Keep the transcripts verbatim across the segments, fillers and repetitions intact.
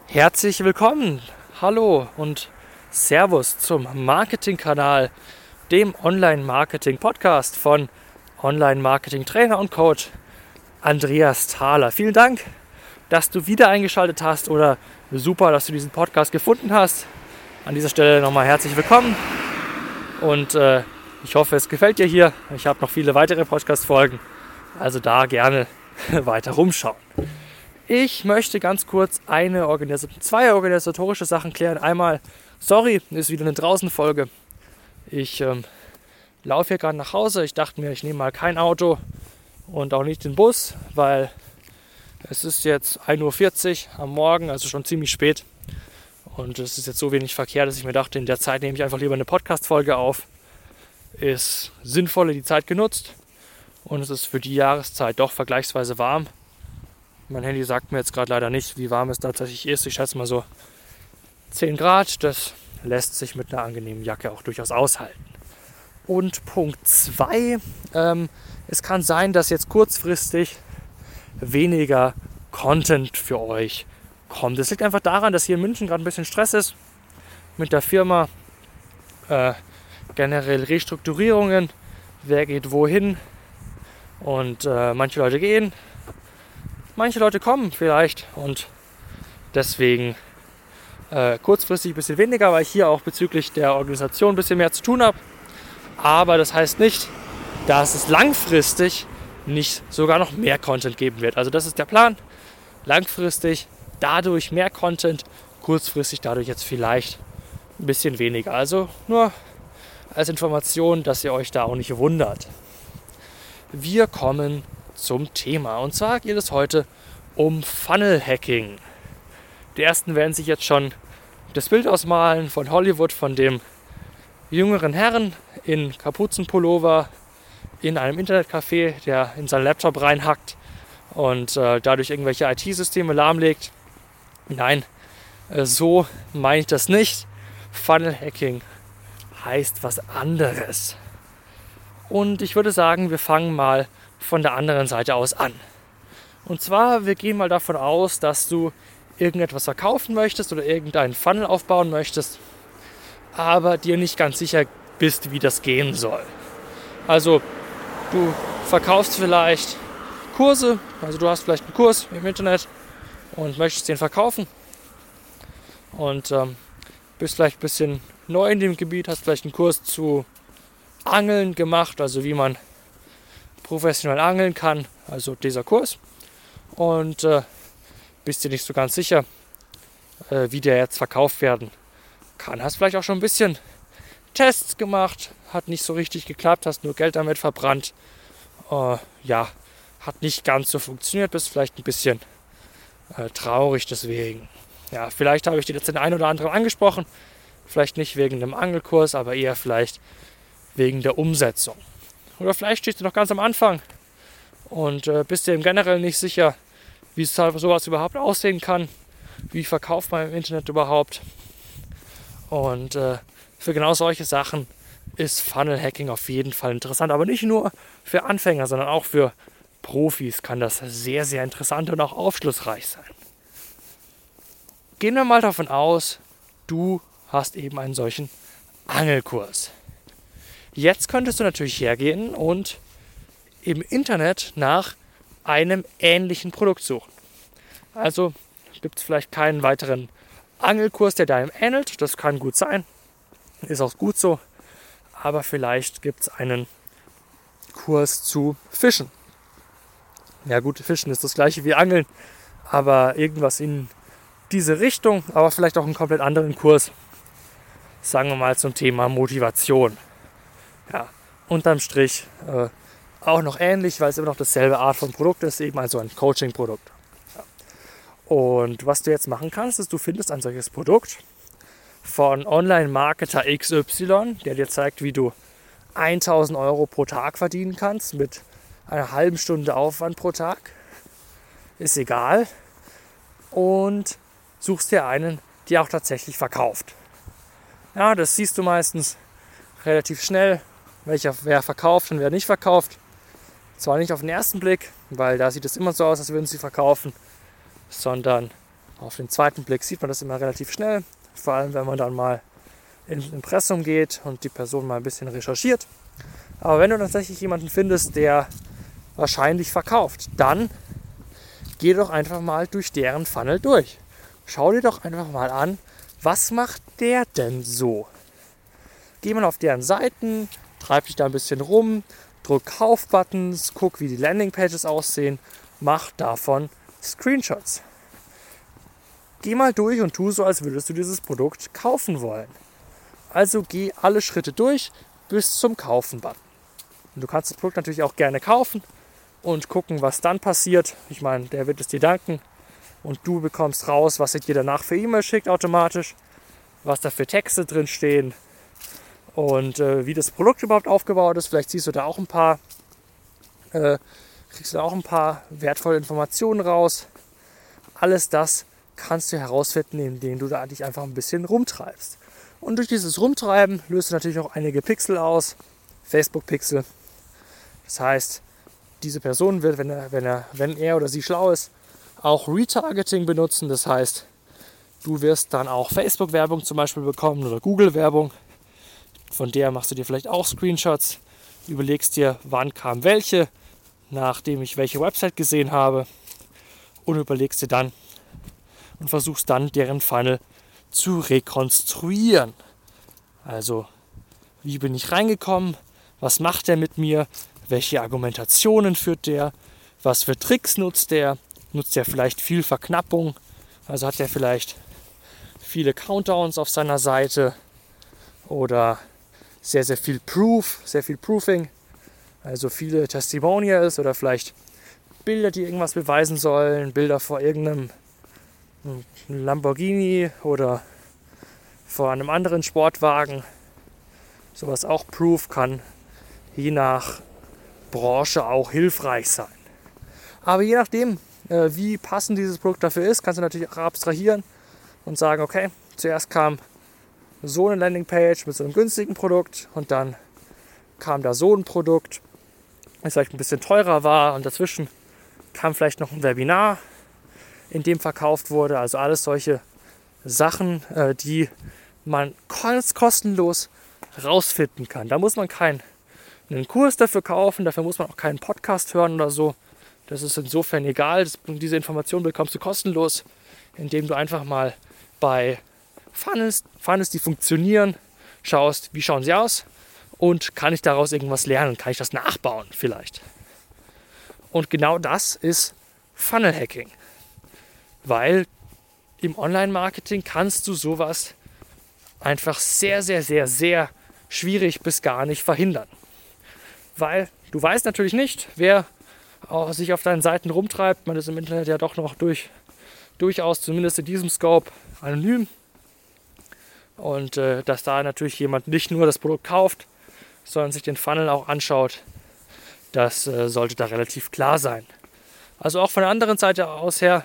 Herzlich willkommen, hallo und Servus zum Marketingkanal, dem Online-Marketing-Podcast von Online-Marketing-Trainer und Coach Andreas Thaler. Vielen Dank, dass du wieder eingeschaltet hast oder super, dass du diesen Podcast gefunden hast. An dieser Stelle nochmal herzlich willkommen und äh, ich hoffe, es gefällt dir hier. Ich habe noch viele weitere Podcast-Folgen, also da gerne weiter rumschauen. Ich möchte ganz kurz eine Organis- zwei organisatorische Sachen klären. Einmal, sorry, ist wieder eine Draußenfolge. Ich ähm, laufe hier gerade nach Hause. Ich dachte mir, ich nehme mal kein Auto und auch nicht den Bus, weil es ist jetzt ein Uhr vierzig am Morgen, also schon ziemlich spät. Und es ist jetzt so wenig Verkehr, dass ich mir dachte, in der Zeit nehme ich einfach lieber eine Podcast-Folge auf. Ist sinnvoller die Zeit genutzt und es ist für die Jahreszeit doch vergleichsweise warm. Mein Handy sagt mir jetzt gerade leider nicht, wie warm es tatsächlich ist. Ich schätze mal so zehn Grad. Das lässt sich mit einer angenehmen Jacke auch durchaus aushalten. Und Punkt zwei. Ähm, es kann sein, dass jetzt kurzfristig weniger Content für euch kommt. Es liegt einfach daran, dass hier in München gerade ein bisschen Stress ist mit der Firma. Äh, generell Restrukturierungen. Wer geht wohin? Und äh, manche Leute gehen. Manche Leute kommen vielleicht und deswegen äh, kurzfristig ein bisschen weniger, weil ich hier auch bezüglich der Organisation ein bisschen mehr zu tun habe. Aber das heißt nicht, dass es langfristig nicht sogar noch mehr Content geben wird. Also das ist der Plan. Langfristig dadurch mehr Content, kurzfristig dadurch jetzt vielleicht ein bisschen weniger. Also nur als Information, dass ihr euch da auch nicht wundert. Wir kommen zum Thema. Und zwar geht es heute um Funnel Hacking. Die ersten werden sich jetzt schon das Bild ausmalen von Hollywood, von dem jüngeren Herrn in Kapuzenpullover in einem Internetcafé, der in seinen Laptop reinhackt und äh, dadurch irgendwelche I T-Systeme lahmlegt. Nein, äh, so meine ich das nicht. Funnel Hacking heißt was anderes. Und ich würde sagen, wir fangen mal von der anderen Seite aus an. Und zwar, wir gehen mal davon aus, dass du irgendetwas verkaufen möchtest oder irgendeinen Funnel aufbauen möchtest, aber dir nicht ganz sicher bist, wie das gehen soll. Also, du verkaufst vielleicht Kurse, also du hast vielleicht einen Kurs im Internet und möchtest den verkaufen und ähm, bist vielleicht ein bisschen neu in dem Gebiet, hast vielleicht einen Kurs zu Angeln gemacht, also wie man professionell angeln kann, also dieser Kurs, und äh, bist dir nicht so ganz sicher, äh, wie der jetzt verkauft werden kann. Hast vielleicht auch schon ein bisschen Tests gemacht, hat nicht so richtig geklappt, hast nur Geld damit verbrannt, äh, ja, hat nicht ganz so funktioniert, bist vielleicht ein bisschen äh, traurig deswegen. Ja, vielleicht habe ich dir jetzt den einen oder anderen angesprochen, vielleicht nicht wegen dem Angelkurs, aber eher vielleicht wegen der Umsetzung. Oder vielleicht stehst du noch ganz am Anfang und äh, bist dir im Generell nicht sicher, wie sowas überhaupt aussehen kann. Wie verkauft man im Internet überhaupt? Und äh, für genau solche Sachen ist Funnel Hacking auf jeden Fall interessant. Aber nicht nur für Anfänger, sondern auch für Profis kann das sehr, sehr interessant und auch aufschlussreich sein. Gehen wir mal davon aus, du hast eben einen solchen Angelkurs. Jetzt könntest du natürlich hergehen und im Internet nach einem ähnlichen Produkt suchen. Also gibt es vielleicht keinen weiteren Angelkurs, der deinem ähnelt. Das kann gut sein, ist auch gut so. Aber vielleicht gibt es einen Kurs zu Fischen. Ja gut, Fischen ist das gleiche wie Angeln, aber irgendwas in diese Richtung, aber vielleicht auch einen komplett anderen Kurs. Sagen wir mal zum Thema Motivation. Ja, unterm Strich äh, auch noch ähnlich, weil es immer noch dasselbe Art von Produkt ist, eben also ein Coaching-Produkt. Ja. Und was du jetzt machen kannst, ist, du findest ein solches Produkt von Online-Marketer X Y, der dir zeigt, wie du tausend Euro pro Tag verdienen kannst mit einer halben Stunde Aufwand pro Tag. Ist egal. Und suchst dir einen, der auch tatsächlich verkauft. Ja, das siehst du meistens relativ schnell, welcher wer verkauft und wer nicht verkauft. Zwar nicht auf den ersten Blick, weil da sieht es immer so aus, als würden sie verkaufen, sondern Auf den zweiten Blick sieht man das immer relativ schnell, vor allem wenn man dann mal ins Impressum geht und die Person mal ein bisschen recherchiert. Aber wenn du tatsächlich jemanden findest, der wahrscheinlich verkauft, dann geh doch einfach mal durch deren Funnel durch. Schau dir doch einfach mal an, was macht der denn so? Geh mal auf deren Seiten, treib dich da ein bisschen rum, drück Kaufbuttons, guck, wie die Landingpages aussehen, mach davon Screenshots. Geh mal durch und tu so, als würdest du dieses Produkt kaufen wollen. Also geh alle Schritte durch bis zum Kaufen-Button. Und du kannst das Produkt natürlich auch gerne kaufen und gucken, was dann passiert. Ich meine, der wird es dir danken und du bekommst raus, was er dir danach für E-Mail schickt automatisch, was da für Texte drin stehen und äh, wie das Produkt überhaupt aufgebaut ist. Vielleicht siehst du da auch ein paar, äh, kriegst du da auch ein paar wertvolle Informationen raus. Alles das kannst du herausfinden, indem du da dich einfach ein bisschen rumtreibst. Und durch dieses Rumtreiben löst du natürlich auch einige Pixel aus, Facebook-Pixel. Das heißt, diese Person wird, wenn er, wenn er, wenn er oder sie schlau ist, auch Retargeting benutzen. Das heißt, du wirst dann auch Facebook-Werbung zum Beispiel bekommen oder Google-Werbung. Von der machst du dir vielleicht auch Screenshots, überlegst dir, wann kam welche, nachdem ich welche Website gesehen habe, und überlegst dir dann und versuchst dann deren Funnel zu rekonstruieren. Also, wie bin ich reingekommen? Was macht er mit mir? Welche Argumentationen führt der? Was für Tricks nutzt der? Nutzt er vielleicht viel Verknappung? Also hat er vielleicht viele Countdowns auf seiner Seite oder sehr, sehr viel Proof, sehr viel Proofing, also viele Testimonials oder vielleicht Bilder, die irgendwas beweisen sollen, Bilder vor irgendeinem Lamborghini oder vor einem anderen Sportwagen. Sowas auch Proof kann je nach Branche auch hilfreich sein. Aber je nachdem, äh, wie passend dieses Produkt dafür ist, kannst du natürlich auch abstrahieren und sagen, okay, zuerst kam so eine Landingpage mit so einem günstigen Produkt und dann kam da so ein Produkt, das vielleicht ein bisschen teurer war, und dazwischen kam vielleicht noch ein Webinar, in dem verkauft wurde. Also alles solche Sachen, äh, die man ganz kostenlos rausfinden kann. Da muss man keinen einen Kurs dafür kaufen, dafür muss man auch keinen Podcast hören oder so. Das ist insofern egal. Das, diese Information bekommst du kostenlos, indem du einfach mal bei Funnels, Funnels, die funktionieren, schaust, wie schauen sie aus und kann ich daraus irgendwas lernen, kann ich das nachbauen vielleicht. Und genau das ist Funnel Hacking, weil im Online-Marketing kannst du sowas einfach sehr, sehr, sehr, sehr schwierig bis gar nicht verhindern. Weil du weißt natürlich nicht, wer sich auf deinen Seiten rumtreibt. Man ist im Internet ja doch noch durch, durchaus, zumindest in diesem Scope, anonym. Und äh, dass da natürlich jemand nicht nur das Produkt kauft, sondern sich den Funnel auch anschaut, das äh, sollte da relativ klar sein. Also auch von der anderen Seite aus her,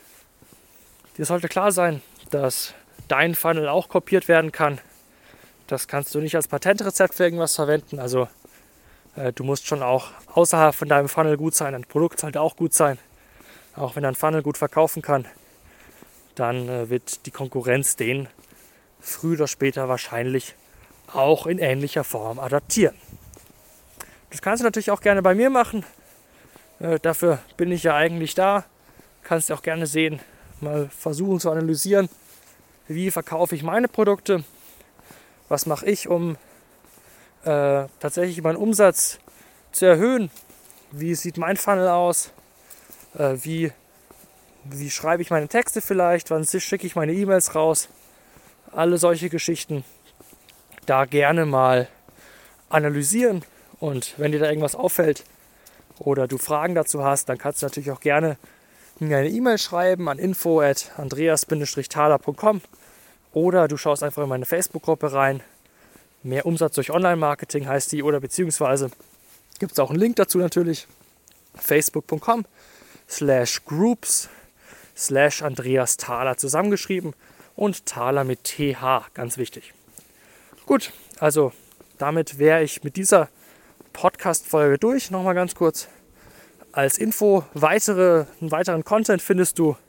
dir sollte klar sein, dass dein Funnel auch kopiert werden kann. Das kannst du nicht als Patentrezept für irgendwas verwenden. Also äh, du musst schon auch außerhalb von deinem Funnel gut sein. Dein Produkt sollte auch gut sein. Auch wenn dein Funnel gut verkaufen kann, dann äh, wird die Konkurrenz den früher oder später wahrscheinlich auch in ähnlicher Form adaptieren. Das kannst du natürlich auch gerne bei mir machen. Äh, dafür bin ich ja eigentlich da. Kannst du auch gerne sehen, mal versuchen zu analysieren, wie verkaufe ich meine Produkte, was mache ich, um äh, tatsächlich meinen Umsatz zu erhöhen, wie sieht mein Funnel aus, äh, wie, wie schreibe ich meine Texte vielleicht, wann schicke ich meine E-Mails raus, alle solche Geschichten da gerne mal analysieren. Und wenn dir da irgendwas auffällt oder du Fragen dazu hast, dann kannst du natürlich auch gerne mir eine E-Mail schreiben an info at andreas thaler punkt com oder du schaust einfach in meine Facebook-Gruppe rein. Mehr Umsatz durch Online-Marketing heißt die, oder beziehungsweise gibt es auch einen Link dazu natürlich. facebook punkt com slash groups slash Andreas Thaler zusammengeschrieben und Thaler mit T H, ganz wichtig. Gut, also damit wäre ich mit dieser Podcast-Folge durch. Nochmal ganz kurz als Info, weitere, einen weiteren Content findest du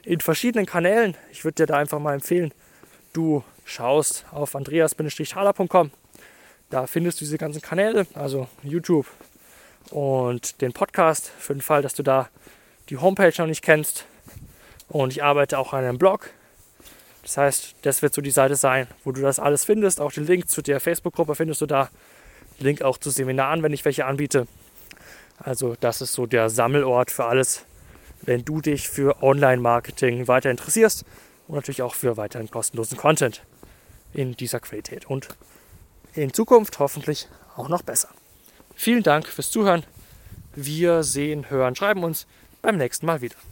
in verschiedenen Kanälen. Ich würde dir da einfach mal empfehlen, du schaust auf andreas Bindestrich thaler Punkt com. Da findest du diese ganzen Kanäle, also YouTube und den Podcast, für den Fall, dass du da die Homepage noch nicht kennst. Und ich arbeite auch an einem Blog. Das heißt, das wird so die Seite sein, wo du das alles findest. Auch den Link zu der Facebook-Gruppe findest du da. Link auch zu Seminaren, wenn ich welche anbiete. Also das ist so der Sammelort für alles, wenn du dich für Online-Marketing weiter interessierst und natürlich auch für weiteren kostenlosen Content in dieser Qualität und in Zukunft hoffentlich auch noch besser. Vielen Dank fürs Zuhören. Wir sehen, hören, schreiben uns beim nächsten Mal wieder.